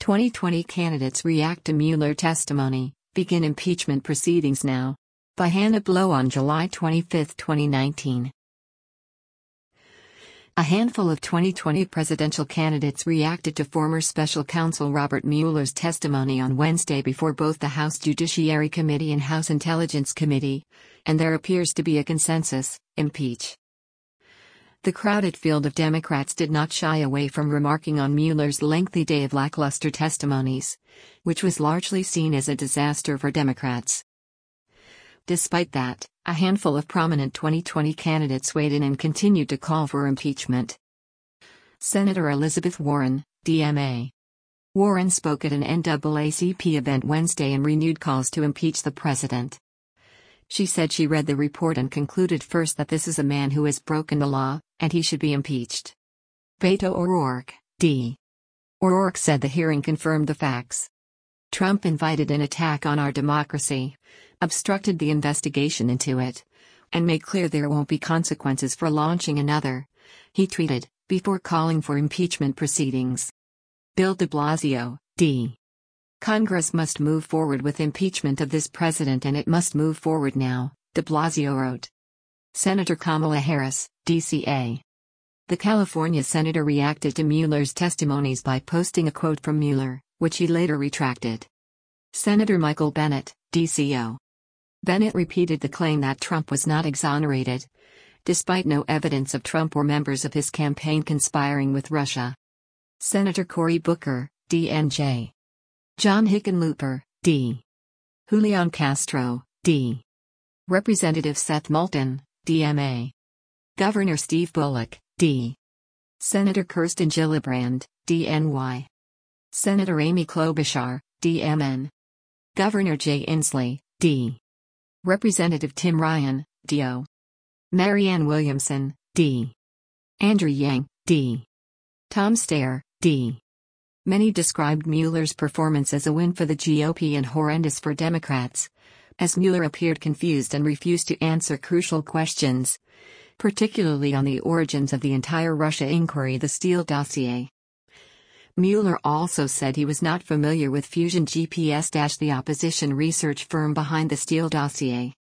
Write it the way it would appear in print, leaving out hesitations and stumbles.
2020 candidates react to Mueller testimony, begin impeachment proceedings now. By Hannah Blow on July 25, 2019. A handful of 2020 presidential candidates reacted to former special counsel Robert Mueller's testimony on Wednesday before both the House Judiciary Committee and House Intelligence Committee, and there appears to be a consensus: impeach. The crowded field of Democrats did not shy away from remarking on Mueller's lengthy day of lackluster testimonies, which was largely seen as a disaster for Democrats. Despite that, a handful of prominent 2020 candidates weighed in and continued to call for impeachment. Senator Elizabeth Warren, DMA. Warren spoke at an NAACP event Wednesday and renewed calls to impeach the president. She said she read the report and concluded first that this is a man who has broken the law, and he should be impeached. Beto O'Rourke, D. O'Rourke said the hearing confirmed the facts. Trump invited an attack on our democracy, obstructed the investigation into it, and made clear there won't be consequences for launching another, he tweeted, before calling for impeachment proceedings. Bill de Blasio, D. Congress must move forward with impeachment of this president, and it must move forward now, de Blasio wrote. Senator Kamala Harris, DCA. The California senator reacted to Mueller's testimonies by posting a quote from Mueller, which he later retracted. Senator Michael Bennet, DCO. Bennet repeated the claim that Trump was not exonerated, despite no evidence of Trump or members of his campaign conspiring with Russia. Senator Cory Booker, DNJ. John Hickenlooper, D. Julian Castro, D. Representative Seth Moulton, DMA. Governor Steve Bullock, D. Senator Kirsten Gillibrand, DNY. Senator Amy Klobuchar, DMN. Governor Jay Inslee, D. Representative Tim Ryan, DO. Marianne Williamson, D. Andrew Yang, D. Tom Steyer, D. Many described Mueller's performance as a win for the GOP and horrendous for Democrats, as Mueller appeared confused and refused to answer crucial questions, particularly on the origins of the entire Russia inquiry, the Steele dossier. Mueller also said he was not familiar with Fusion GPS, the opposition research firm behind the Steele dossier.